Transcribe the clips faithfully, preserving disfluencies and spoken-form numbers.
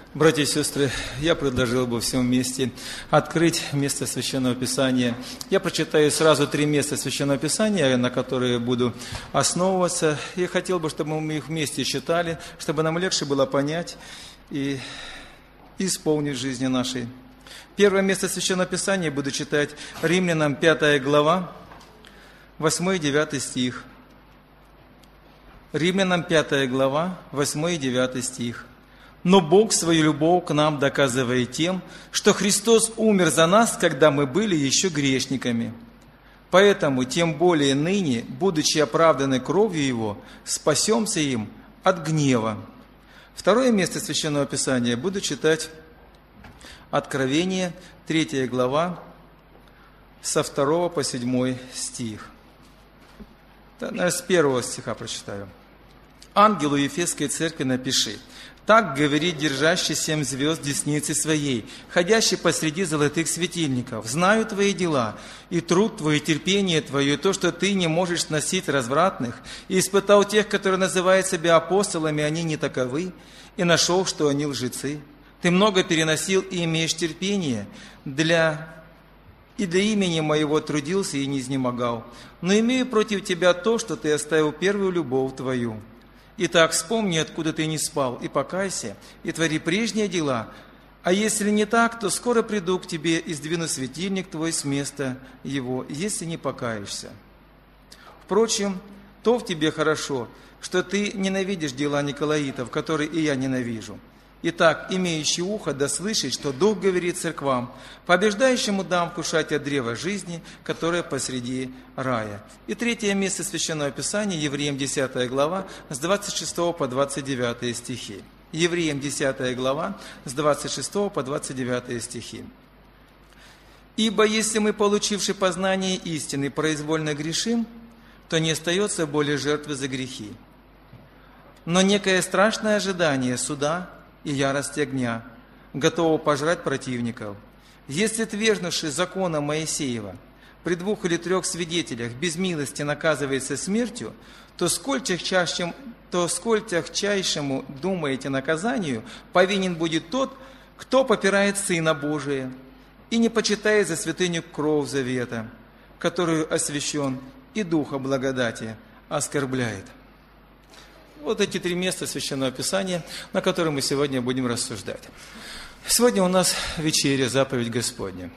Братья и сестры, я предложил бы всем вместе открыть место Священного Писания. Я прочитаю сразу три места Священного Писания, на которые буду основываться. И хотел бы, чтобы мы их вместе читали, чтобы нам легче было понять и исполнить в жизни нашей. Первое место Священного Писания буду читать Римлянам пятая глава, восьмой и девятый стих. Римлянам пятая глава, восьмой и девятый стих. «Но Бог свою любовь к нам доказывает тем, что Христос умер за нас, когда мы были еще грешниками. Поэтому тем более ныне, будучи оправданы кровью Его, спасемся им от гнева». Второе место Священного Писания буду читать Откровение, третья глава, со второго по седьмой стих. Наверное, с первого стиха прочитаю. «Ангелу Ефесской церкви напиши: так говорит держащий семь звезд десницы своей, ходящий посреди золотых светильников. Знаю твои дела, и труд твой, и терпение твое, и то, что ты не можешь сносить развратных, и испытал тех, которые называют себя апостолами, они не таковы, и нашел, что они лжецы. Ты много переносил и имеешь терпение, для... и для имени моего трудился и не изнемогал. Но имею против тебя то, что ты оставил первую любовь твою. Итак, вспомни, откуда ты не спал, и покайся, и твори прежние дела. А если не так, то скоро приду к тебе и сдвину светильник твой с места его, если не покаешься. Впрочем, то в тебе хорошо, что ты ненавидишь дела николаитов, которые и я ненавижу. Итак, имеющий ухо да слышит, что Дух говорит церквам: побеждающему дам вкушать от древа жизни, которое посреди рая». И третье место Священного Писания, Евреям десятая глава, с двадцать шестого по двадцать девятый стихи. Евреям десятая глава, с двадцать шестого по двадцать девятый стихи. «Ибо если мы, получивши познание истины, произвольно грешим, то не остается более жертвы за грехи. Но некое страшное ожидание суда и ярость огня, готова пожрать противников. Если, отвергнувши закона Моисеева, при двух или трех свидетелях без милости наказывается смертью, то сколь тягчайшему, то сколь тягчайшему, думаете, наказанию повинен будет тот, кто попирает Сына Божия и не почитает за святыню кровь завета, которую освящен, и Духа благодати оскорбляет». Вот эти три места Священного Писания, на которые мы сегодня будем рассуждать. Сегодня у нас вечеря, заповедь Господня.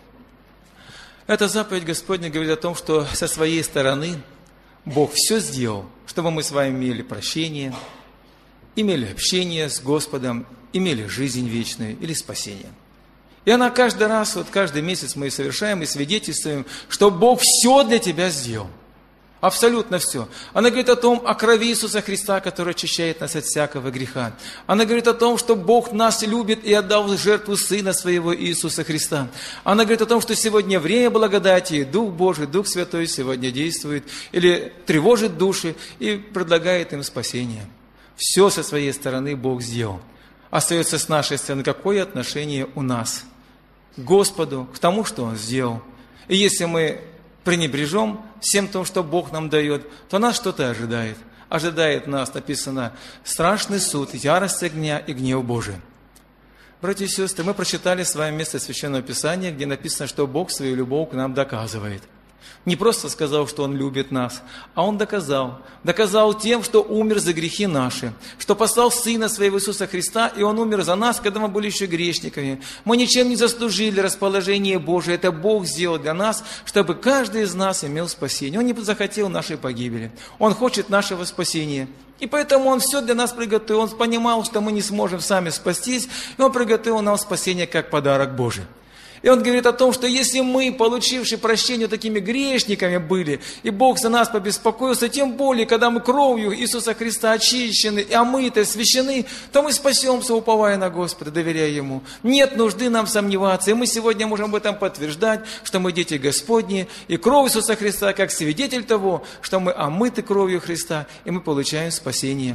Эта заповедь Господня говорит о том, что со своей стороны Бог все сделал, чтобы мы с вами имели прощение, имели общение с Господом, имели жизнь вечную или спасение. И она каждый раз, вот каждый месяц мы совершаем и свидетельствуем, что Бог все для тебя сделал. Абсолютно все. Она говорит о том, о крови Иисуса Христа, который очищает нас от всякого греха. Она говорит о том, что Бог нас любит и отдал в жертву Сына Своего Иисуса Христа. Она говорит о том, что сегодня время благодати, Дух Божий, Дух Святой сегодня действует или тревожит души и предлагает им спасение. Все со своей стороны Бог сделал. Остается с нашей стороны, какое отношение у нас к Господу, к тому, что Он сделал. И если мы пренебрежем всем том, что Бог нам дает, то нас что-то ожидает. Ожидает нас, написано, страшный суд, ярость огня и гнев Божий. Братья и сестры, мы прочитали с вами место Священного Писания, где написано, что Бог свою любовь к нам доказывает. Не просто сказал, что Он любит нас, а Он доказал. Доказал тем, что умер за грехи наши, что послал Сына Своего Иисуса Христа, и Он умер за нас, когда мы были еще грешниками. Мы ничем не заслужили расположение Божие. Это Бог сделал для нас, чтобы каждый из нас имел спасение. Он не захотел нашей погибели. Он хочет нашего спасения. И поэтому Он все для нас приготовил. Он понимал, что мы не сможем сами спастись, и Он приготовил нам спасение как подарок Божий. И Он говорит о том, что если мы, получившие прощение, такими грешниками были, и Бог за нас побеспокоился, тем более, когда мы кровью Иисуса Христа очищены, и омыты, освящены, то мы спасемся, уповая на Господа, доверяя Ему. Нет нужды нам сомневаться, и мы сегодня можем об этом подтверждать, что мы дети Господни, и кровь Иисуса Христа как свидетель того, что мы омыты кровью Христа, и мы получаем спасение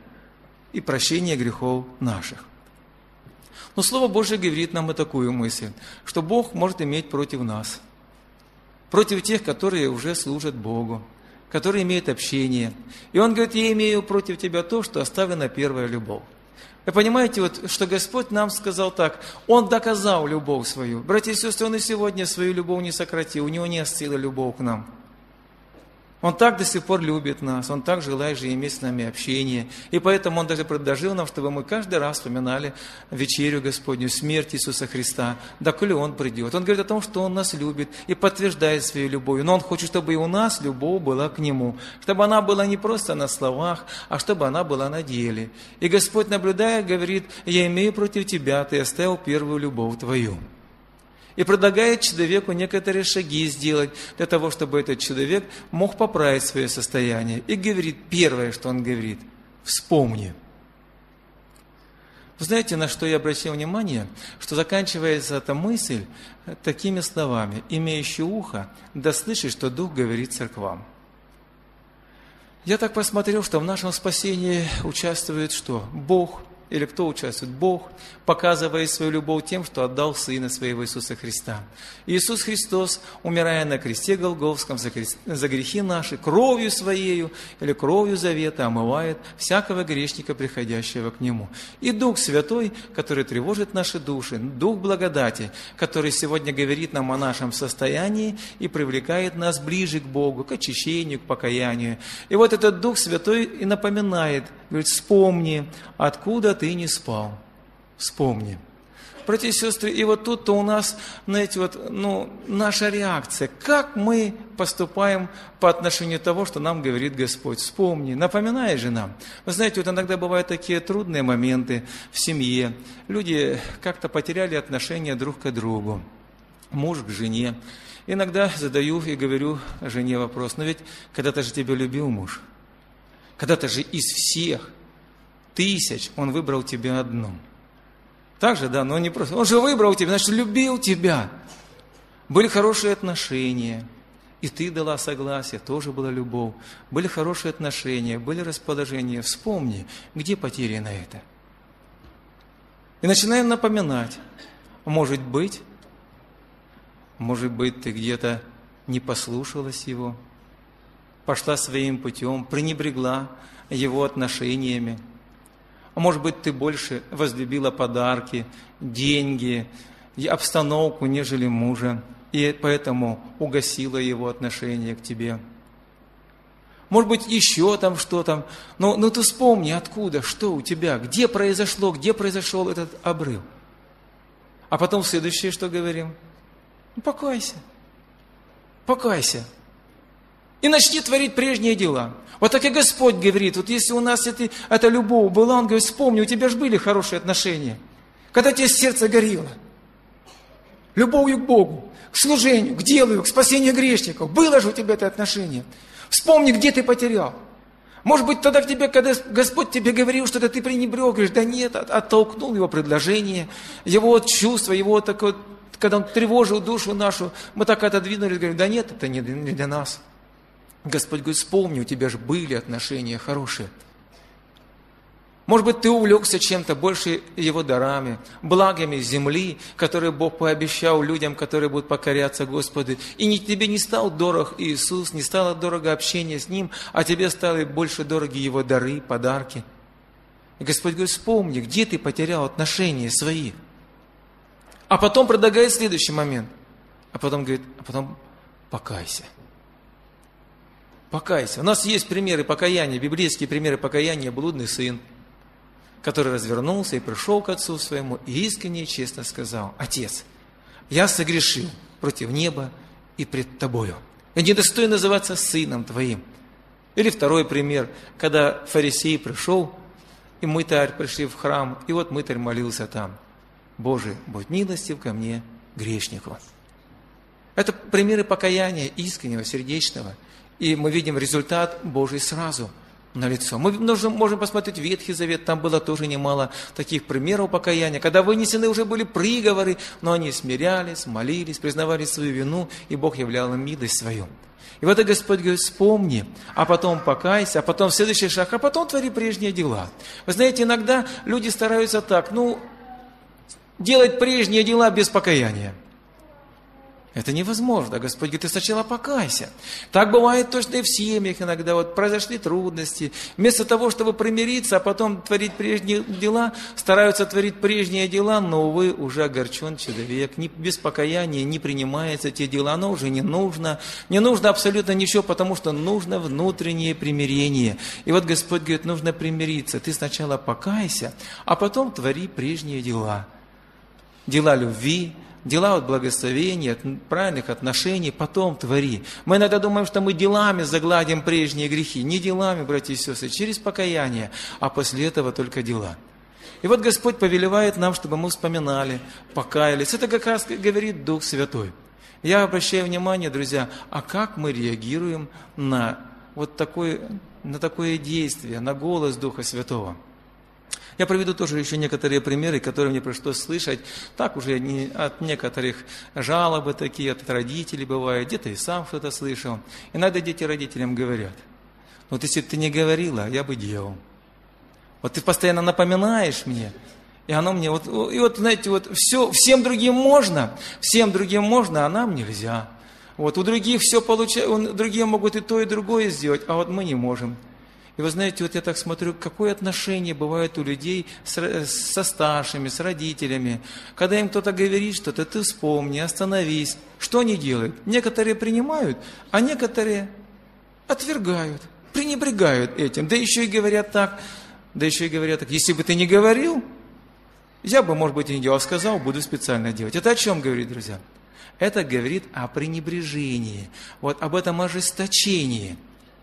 и прощение грехов наших. Но Слово Божие говорит нам и такую мысль, что Бог может иметь против нас, против тех, которые уже служат Богу, которые имеют общение. И Он говорит: я имею против тебя то, что оставлена первая любовь. Вы понимаете, вот, что Господь нам сказал так, Он доказал любовь свою. Братья и сестры, Он и сегодня свою любовь не сократил, у Него не остыла любовь к нам. Он так до сих пор любит нас, Он так желает же иметь с нами общение. И поэтому Он даже предложил нам, чтобы мы каждый раз вспоминали вечерю Господню, смерть Иисуса Христа, доколе Он придет. Он говорит о том, что Он нас любит и подтверждает свою любовь. Но Он хочет, чтобы и у нас любовь была к Нему. Чтобы она была не просто на словах, а чтобы она была на деле. И Господь, наблюдая, говорит: «Я имею против тебя, ты оставил первую любовь твою». И предлагает человеку некоторые шаги сделать для того, чтобы этот человек мог поправить свое состояние. И говорит, первое, что он говорит: вспомни. Вы знаете, на что я обратил внимание? Что заканчивается эта мысль такими словами: имеющий ухо, да слышит, что Дух говорит церквам. Я так посмотрел, что в нашем спасении участвует что? Бог. Или кто участвует? Бог, показывая свою любовь тем, что отдал Сына Своего Иисуса Христа. Иисус Христос, умирая на кресте Голгофском за, крест, за грехи наши, кровью Своею или кровью завета омывает всякого грешника, приходящего к Нему. И Дух Святой, который тревожит наши души, Дух благодати, который сегодня говорит нам о нашем состоянии и привлекает нас ближе к Богу, к очищению, к покаянию. И вот этот Дух Святой и напоминает, говорит: вспомни, откуда ты не спал. Вспомни. Братья и сестры, и вот тут-то у нас, знаете, вот, ну, наша реакция. Как мы поступаем по отношению к тому, что нам говорит Господь? Вспомни, напоминай же нам. Вы знаете, вот иногда бывают такие трудные моменты в семье. Люди как-то потеряли отношения друг к другу. Муж к жене. Иногда задаю и говорю жене вопрос: но ведь когда-то же тебя любил муж. Когда-то же из всех тысяч он выбрал тебя одну. Так же, да, но не просто. Он же выбрал тебя, значит, любил тебя. Были хорошие отношения, и ты дала согласие, тоже была любовь. Были хорошие отношения, были расположения. Вспомни, где потеряно это. И начинаем напоминать. Может быть, может быть, ты где-то не послушалась его, пошла своим путем, пренебрегла его отношениями. А может быть, ты больше возлюбила подарки, деньги, обстановку, нежели мужа, и поэтому угасила его отношение к тебе. Может быть, еще там что-то. Но, но ты вспомни, откуда, что у тебя, где произошло, где произошел этот обрыв. А потом следующее, что говорим? Ну, покайся. Покайся. И начни творить прежние дела. Вот так и Господь говорит, вот если у нас это, эта любовь была, Он говорит: вспомни, у тебя же были хорошие отношения. Когда тебе сердце горело. Любовью к Богу, к служению, к делу, к спасению грешников. Было же у тебя это отношение. Вспомни, где ты потерял. Может быть, тогда к тебе, когда Господь тебе говорил, что-то ты пренебрег, говоришь: да нет, оттолкнул его предложение, его чувство, его такое, когда он тревожил душу нашу, мы так отодвинули, говорим: да нет, это не для нас. Господь говорит: вспомни, у тебя же были отношения хорошие. Может быть, ты увлекся чем-то больше его дарами, благами земли, которые Бог пообещал людям, которые будут покоряться Господу. И не, тебе не стал дорог Иисус, не стало дорого общение с Ним, а тебе стали больше дороги Его дары, подарки. И Господь говорит: вспомни, где ты потерял отношения свои. А потом предлагает следующий момент. А потом говорит: а потом покайся. Покайся. У нас есть примеры покаяния, библейские примеры покаяния. Блудный сын, который развернулся и пришел к отцу своему, и искренне и честно сказал: Отец, я согрешил против неба и пред тобою. Я недостоин называться сыном твоим. Или второй пример, когда фарисей пришел, и мытарь пришли в храм, и вот мытарь молился там: Боже, будь милостив ко мне, грешнику. Это примеры покаяния искреннего, сердечного. И мы видим результат Божий сразу налицо. Мы можем посмотреть Ветхий Завет, там было тоже немало таких примеров покаяния, когда вынесены уже были приговоры, но они смирялись, молились, признавали свою вину, и Бог являл им милость свою. И вот и Господь говорит: вспомни, а потом покайся, а потом следующий шаг, а потом твори прежние дела. Вы знаете, иногда люди стараются так, ну, делать прежние дела без покаяния. Это невозможно. Господь говорит, ты сначала покайся. Так бывает точно и в семьях иногда. Вот произошли трудности. Вместо того, чтобы примириться, а потом творить прежние дела, стараются творить прежние дела, но, увы, уже огорчен человек. Ни, без покаяния не принимаются те дела. Оно уже не нужно. Не нужно абсолютно ничего, потому что нужно внутреннее примирение. И вот Господь говорит, нужно примириться. Ты сначала покайся, а потом твори прежние дела. Дела любви, дела от благословения, от правильных отношений, потом твори. Мы иногда думаем, что мы делами загладим прежние грехи. Не делами, братья и сестры, через покаяние, а после этого только дела. И вот Господь повелевает нам, чтобы мы вспоминали, покаялись. Это как раз говорит Дух Святой. Я обращаю внимание, друзья, а как мы реагируем на вот такое, на такое действие, на голос Духа Святого? Я приведу тоже еще некоторые примеры, которые мне пришлось слышать. Так уже не, от некоторых жалобы такие, от родителей бывает, где-то и сам что-то слышал. Иногда дети родителям говорят, вот если бы ты не говорила, я бы делал. Вот ты постоянно напоминаешь мне, и оно мне, вот, и вот знаете, вот все, всем другим можно, всем другим можно, а нам нельзя. Вот у других все получается, другие могут и то, и другое сделать, а вот мы не можем. И вы знаете, вот я так смотрю, какое отношение бывает у людей с, со старшими, с родителями. Когда им кто-то говорит что-то, ты вспомни, остановись. Что они делают? Некоторые принимают, а некоторые отвергают, пренебрегают этим. Да еще и говорят так, да еще и говорят так, если бы ты не говорил, я бы, может быть, и не делал, сказал, буду специально делать. Это о чем говорит, друзья? Это говорит о пренебрежении, вот об этом ожесточении.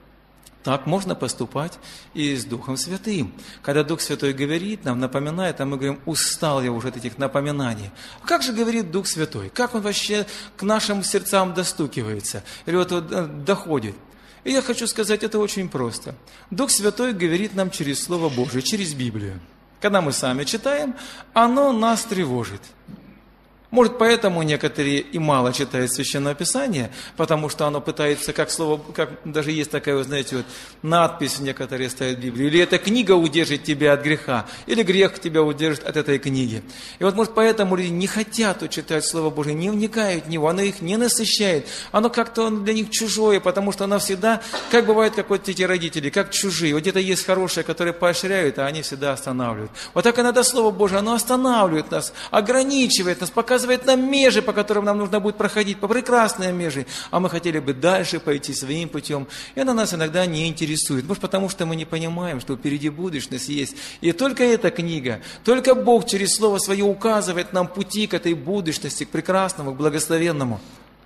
Так можно поступать и с Духом Святым. Когда Дух Святой говорит нам, напоминает, а мы говорим, устал я уже от этих напоминаний. А как же говорит Дух Святой? Как Он вообще к нашим сердцам достукивается? Или вот, вот доходит? И я хочу сказать, это очень просто. Дух Святой говорит нам через Слово Божие, через Библию. Когда мы сами читаем, оно нас тревожит. Может, поэтому некоторые и мало читают Священное Писание, потому что оно пытается, как слово, как даже есть такая, вы знаете, вот надпись некоторые ставят в Библии, или эта книга удержит тебя от греха, или грех тебя удержит от этой книги. И вот, может, поэтому люди не хотят читать Слово Божие, не вникают в него, оно их не насыщает, оно как-то для них чужое, потому что оно всегда, как бывает, как вот эти родители, как чужие. Вот где-то есть хорошие, которые поощряют, а они всегда останавливают. Вот так иногда Слово Божие, оно останавливает нас, ограничивает нас, показывает, показывает нам межи, по которым нам нужно будет проходить, по прекрасные межи, а мы хотели бы дальше пойти своим путем, и она нас иногда не интересует. Может, потому что мы не понимаем, что впереди будущность есть. И только эта книга, только Бог через Слово Свое указывает нам пути к этой будущности, к прекрасному, к благословенному.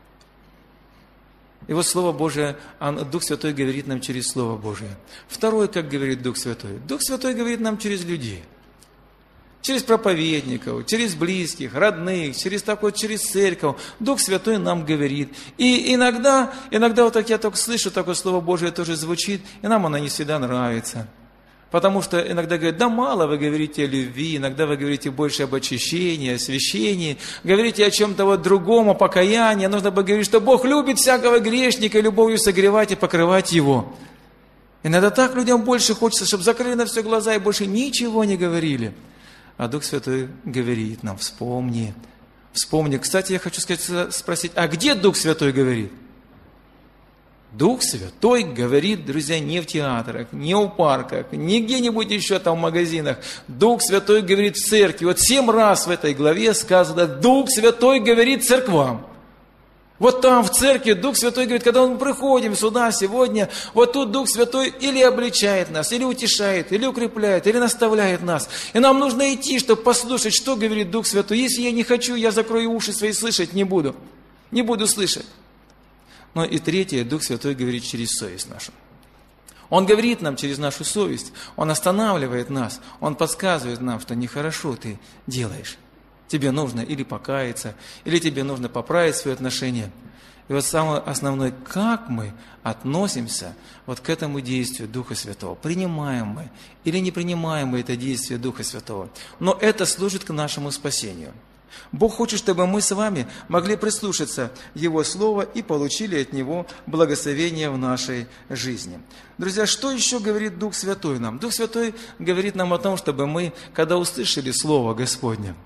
И вот Слово Божие, Дух Святой говорит нам через Слово Божие. Второе, как говорит Дух Святой. Дух Святой говорит нам через людей. Через проповедников, через близких, родных, через такой, через церковь. Дух Святой нам говорит. И иногда, иногда вот так я только слышу, такое Слово Божие тоже звучит, и нам оно не всегда нравится. Потому что иногда говорят, да мало вы говорите о любви, иногда вы говорите больше об очищении, освящении, говорите о чем-то вот другом, о покаянии. Нужно бы говорить, что Бог любит всякого грешника, и любовью согревать и покрывать его. Иногда так людям больше хочется, чтобы закрыли на все глаза и больше ничего не говорили. А Дух Святой говорит нам, вспомни, вспомни. Кстати, я хочу сказать, спросить, а где Дух Святой говорит? Дух Святой говорит, друзья, не в театрах, не у парках, не где-нибудь еще там в магазинах. Дух Святой говорит в церкви. Вот семь раз в этой главе сказано, Дух Святой говорит церквам. Вот там в церкви Дух Святой говорит, когда мы приходим сюда сегодня, вот тут Дух Святой или обличает нас, или утешает, или укрепляет, или наставляет нас. И нам нужно идти, чтобы послушать, что говорит Дух Святой. Если я не хочу, я закрою уши свои, слышать не буду. Не буду слышать. Но и третье, Дух Святой говорит через совесть нашу. Он говорит нам через нашу совесть, Он останавливает нас, Он подсказывает нам, что нехорошо ты делаешь. Тебе нужно или покаяться, или тебе нужно поправить свои отношения. И вот самое основное, как мы относимся вот к этому действию Духа Святого. Принимаем мы или не принимаем мы это действие Духа Святого. Но это служит к нашему спасению. Бог хочет, чтобы мы с вами могли прислушаться Его Слово и получили от Него благословение в нашей жизни. Друзья, что еще говорит Дух Святой нам? Дух Святой говорит нам о том, чтобы мы, когда услышали Слово Господне,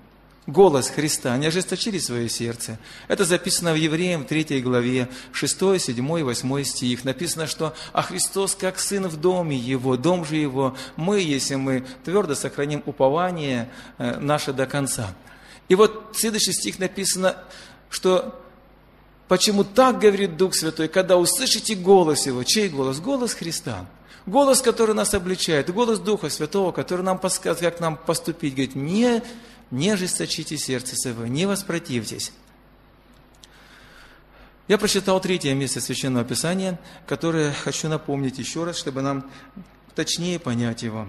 голос Христа, не ожесточили свое сердце. Это записано в Евреям третьей главе, шестой, седьмой, восьмой стих. Написано, что «А Христос, как Сын в доме Его, дом же Его, мы, если мы твердо сохраним упование наше до конца». И вот следующий стих написано, что «Почему так говорит Дух Святой, когда услышите голос Его». Чей голос? Голос Христа. Голос, который нас обличает, голос Духа Святого, который нам подсказывает, как нам поступить. Говорит, не, не ожесточите сердце свое, не воспротивьтесь. Я прочитал третье место Священного Писания, которое хочу напомнить еще раз, чтобы нам точнее понять его.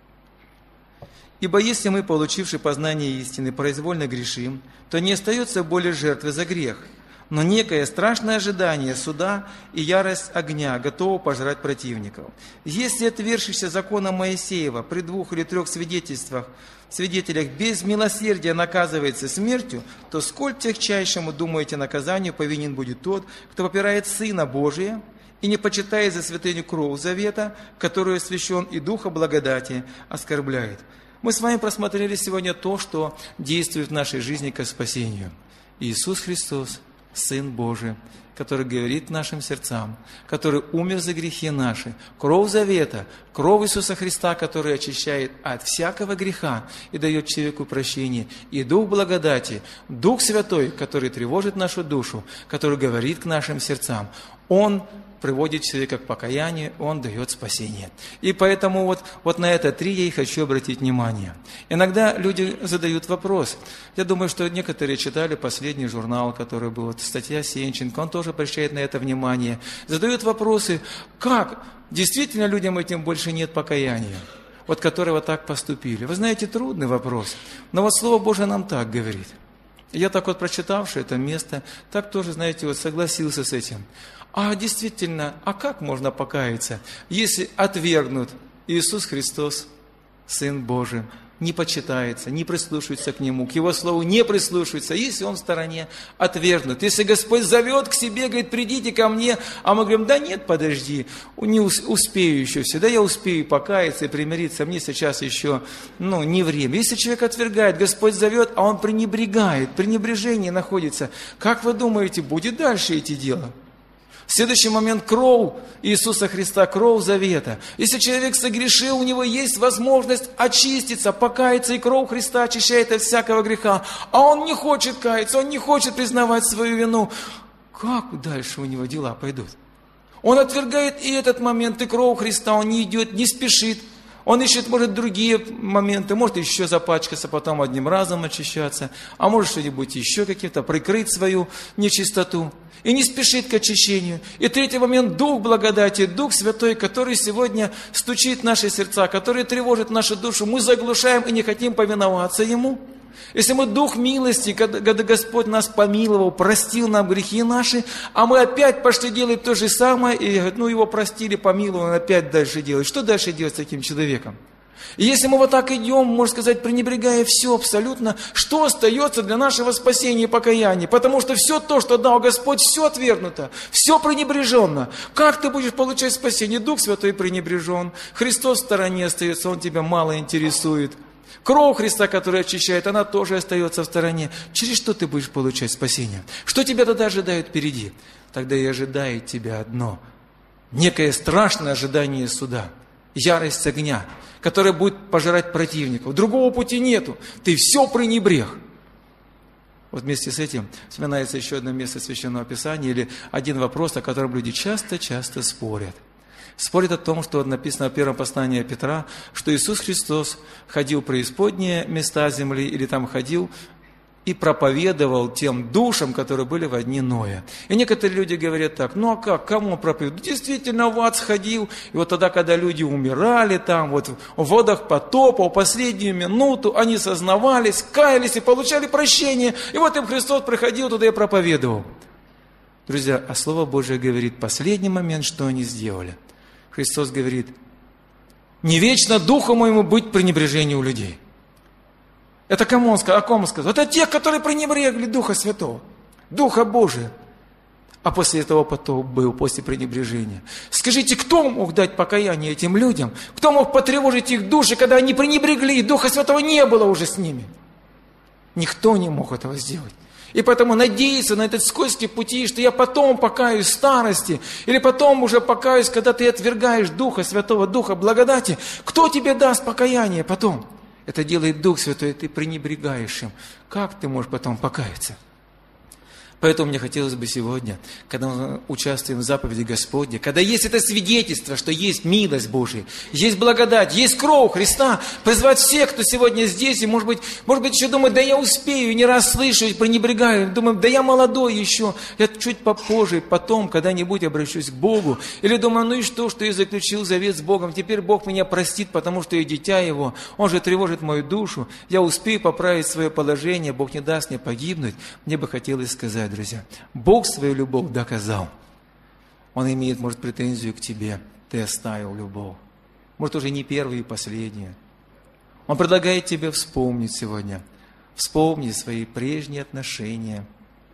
«Ибо если мы, получивши познание истины, произвольно грешим, то не остается более жертвы за грех, но некое страшное ожидание суда и ярость огня готова пожрать противников. Если отвергшийся закона Моисеева при двух или трех свидетельствах, свидетелях без милосердия наказывается смертью, то сколь тягчайшему, думаете, наказанию повинен будет тот, кто попирает Сына Божия и не почитает за святыню кровь завета, которую освящен и Духа благодати оскорбляет». Мы с вами просмотрели сегодня то, что действует в нашей жизни ко спасению. Иисус Христос, Сын Божий, который говорит нашим сердцам, который умер за грехи наши, кровь завета, кровь Иисуса Христа, который очищает от всякого греха и дает человеку прощение, и Дух благодати, Дух Святой, который тревожит нашу душу, который говорит к нашим сердцам. Он приводит человека к покаянию, Он дает спасение. И поэтому вот, вот на это три я и хочу обратить внимание. Иногда люди задают вопрос. Я думаю, что некоторые читали последний журнал, который был, вот, статья Сенченко, он тоже обращает на это внимание. Задают вопросы, как действительно людям этим больше нет покаяния, вот которые вот так поступили. Вы знаете, трудный вопрос, но вот Слово Божие нам так говорит. Я так вот, прочитавший это место, так тоже, знаете, вот согласился с этим. А действительно, а как можно покаяться, если отвергнут Иисус Христос, Сын Божий, не почитается, не прислушивается к Нему, к Его Слову не прислушивается, если Он в стороне, отвергнут. Если Господь зовет к себе, говорит, придите ко мне, а мы говорим, да нет, подожди, не успею еще всегда, я успею покаяться и примириться, мне сейчас еще, ну, не время. Если человек отвергает, Господь зовет, а он пренебрегает, пренебрежение находится, как вы думаете, будет дальше идти дело? В следующий момент кровь Иисуса Христа, кровь завета. Если человек согрешил, у него есть возможность очиститься, покаяться, и кровь Христа очищает от всякого греха. А он не хочет каяться, он не хочет признавать свою вину. Как дальше у него дела пойдут? Он отвергает и этот момент, и кровь Христа, он не идет, не спешит. Он ищет, может, другие моменты, может еще запачкаться, потом одним разом очищаться, а может что-нибудь еще каким-то, прикрыть свою нечистоту. И не спешит к очищению. И третий момент – Дух благодати, Дух Святой, который сегодня стучит в наши сердца, который тревожит нашу душу. Мы заглушаем и не хотим повиноваться Ему. Если мы Дух милости, когда Господь нас помиловал, простил нам грехи наши, а мы опять пошли делать то же самое, и ну, Его простили, помиловали, он опять дальше делает. Что дальше делать с таким человеком? И если мы вот так идем, можно сказать, пренебрегая все абсолютно, что остается для нашего спасения и покаяния? Потому что все то, что дал Господь, все отвергнуто, все пренебреженно. Как ты будешь получать спасение? Дух Святой пренебрежен, Христос в стороне остается, Он тебя мало интересует. Кровь Христа, которая очищает, она тоже остается в стороне. Через что ты будешь получать спасение? Что тебя тогда ожидает впереди? Тогда и ожидает тебя одно. Некое страшное ожидание суда. Ярость огня, которая будет пожирать противников. Другого пути нету. Ты все пренебрег. Вот вместе с этим вспоминается еще одно место Священного Писания или один вопрос, о котором люди часто-часто спорят. Спорят о том, что написано в первом послании Петра, что Иисус Христос ходил в преисподние места земли или там ходил и проповедовал тем душам, которые были во дни Ноя. И некоторые люди говорят так, ну а как, кому он проповедовал? Действительно, в ад сходил, и вот тогда, когда люди умирали там, вот в водах потопа, в последнюю минуту, они сознавались, каялись и получали прощение, и вот им Христос приходил туда и проповедовал. Друзья, а Слово Божие говорит, последний момент, что они сделали. Христос говорит, не вечно духу моему быть пренебрежению у людей. Это кому он сказал? О ком он сказал? Это те, которые пренебрегли Духа Святого, Духа Божия. А после этого потоп был, после пренебрежения. Скажите, кто мог дать покаяние этим людям? Кто мог потревожить их души, когда они пренебрегли, и Духа Святого не было уже с ними? Никто не мог этого сделать. И поэтому надеяться на этот скользкий пути, что я потом покаюсь в старости, или потом уже покаюсь, когда ты отвергаешь Духа Святого, Духа благодати, кто тебе даст покаяние потом? Это делает Дух Святой, и ты пренебрегаешь им. Как ты можешь потом покаяться? Поэтому мне хотелось бы сегодня, когда мы участвуем в заповеди Господней, когда есть это свидетельство, что есть милость Божия, есть благодать, есть кровь Христа, призвать всех, кто сегодня здесь, и может быть, может быть еще думает, да я успею, и не раз слышу, и пренебрегаю, думаю, да я молодой еще, я чуть попозже, потом, когда-нибудь обращусь к Богу. Или думаю, ну и что, что я заключил завет с Богом, теперь Бог меня простит, потому что я дитя Его, Он же тревожит мою душу, я успею поправить свое положение, Бог не даст мне погибнуть. Мне бы хотелось сказать, друзья, Бог свою любовь доказал. Он имеет, может, претензию к тебе. Ты оставил любовь. Может, уже не первую и последнюю. Он предлагает тебе вспомнить сегодня. Вспомни свои прежние отношения.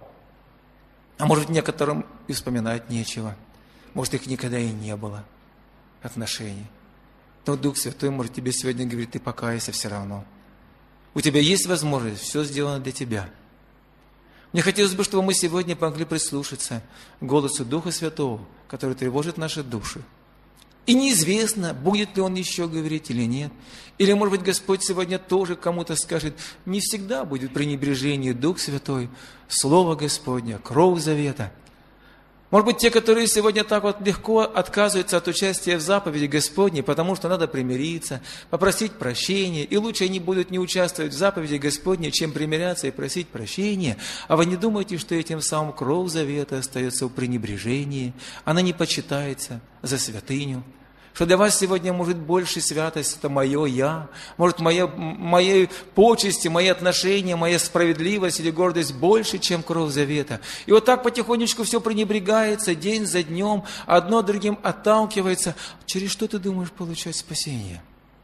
А может, некоторым и вспоминать нечего. Может, их никогда и не было. Отношений. Но Дух Святой может тебе сегодня говорить, ты покайся все равно. У тебя есть возможность, все сделано для тебя. Мне хотелось бы, чтобы мы сегодня могли прислушаться к голосу Духа Святого, который тревожит наши души. И неизвестно, будет ли Он еще говорить или нет. Или, может быть, Господь сегодня тоже кому-то скажет, не всегда будет пренебрежение Дух Святой, Слово Господне, кровь завета. Может быть, те, которые сегодня так вот легко отказываются от участия в заповеди Господней, потому что надо примириться, попросить прощения, и лучше они будут не участвовать в заповеди Господней, чем примиряться и просить прощения. А вы не думаете, что этим самым кровь завета остается в пренебрежении, она не почитается за святыню? Что для вас сегодня может больше святость, это мое я, может моя, мои почести, мои отношения, моя справедливость или гордость больше, чем кровь завета. И вот так потихонечку все пренебрегается день за днем, одно другим отталкивается. Через что ты думаешь получать спасение?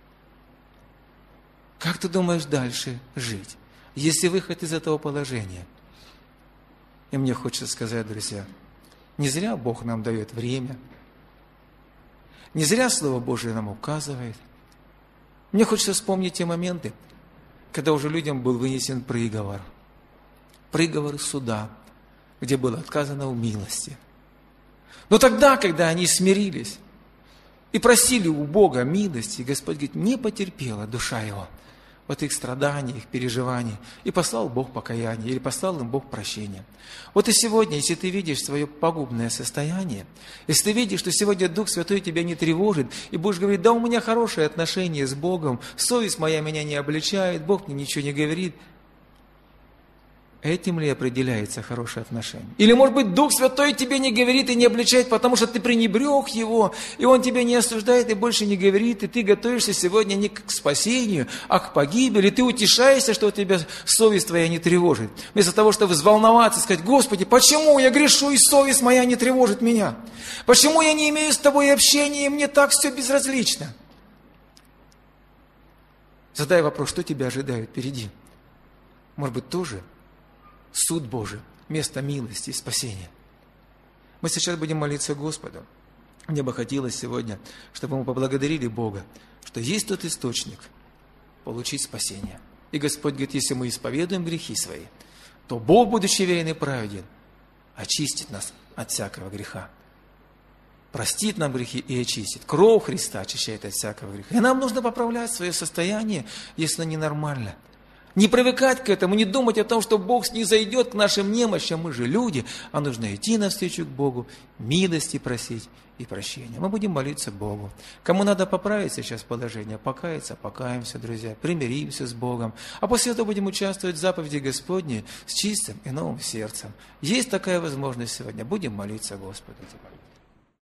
Как ты думаешь дальше жить? Есть ли выход из этого положения? И мне хочется сказать, друзья, не зря Бог нам дает время, не зря Слово Божие нам указывает. Мне хочется вспомнить те моменты, когда уже людям был вынесен приговор. Приговор суда, где было отказано в милости. Но тогда, когда они смирились и просили у Бога милости, Господь говорит, не потерпела душа его вот их страданий, их переживаний, и послал Бог покаяние, или послал им Бог прощение. Вот и сегодня, если ты видишь свое пагубное состояние, если ты видишь, что сегодня Дух Святой тебя не тревожит, и будешь говорить, да у меня хорошие отношения с Богом, совесть моя меня не обличает, Бог мне ничего не говорит, этим ли определяется хорошее отношение? Или, может быть, Дух Святой тебе не говорит и не обличает, потому что ты пренебрег Его, и Он тебя не осуждает и больше не говорит, и ты готовишься сегодня не к спасению, а к погибели, ты утешаешься, что у тебя совесть твоя не тревожит. Вместо того, чтобы взволноваться, сказать, Господи, почему я грешу, и совесть моя не тревожит меня? Почему я не имею с Тобой общения, и мне так все безразлично? Задай вопрос, что тебя ожидает впереди? Может быть, тоже суд Божий, место милости и спасения. Мы сейчас будем молиться Господу. Мне бы хотелось сегодня, чтобы мы поблагодарили Бога, что есть тот источник получить спасение. И Господь говорит, если мы исповедуем грехи свои, то Бог, будучи верен и праведен, очистит нас от всякого греха. Простит нам грехи и очистит. Кровь Христа очищает от всякого греха. И нам нужно поправлять свое состояние, если оно ненормально. Не привыкать к этому, не думать о том, что Бог снизойдет к нашим немощам, мы же люди, а нужно идти навстречу к Богу, милости просить и прощения. Мы будем молиться Богу. Кому надо поправить сейчас положение, покаяться, покаемся, друзья, примиримся с Богом. А после этого будем участвовать в заповеди Господней с чистым и новым сердцем. Есть такая возможность сегодня. Будем молиться Господу.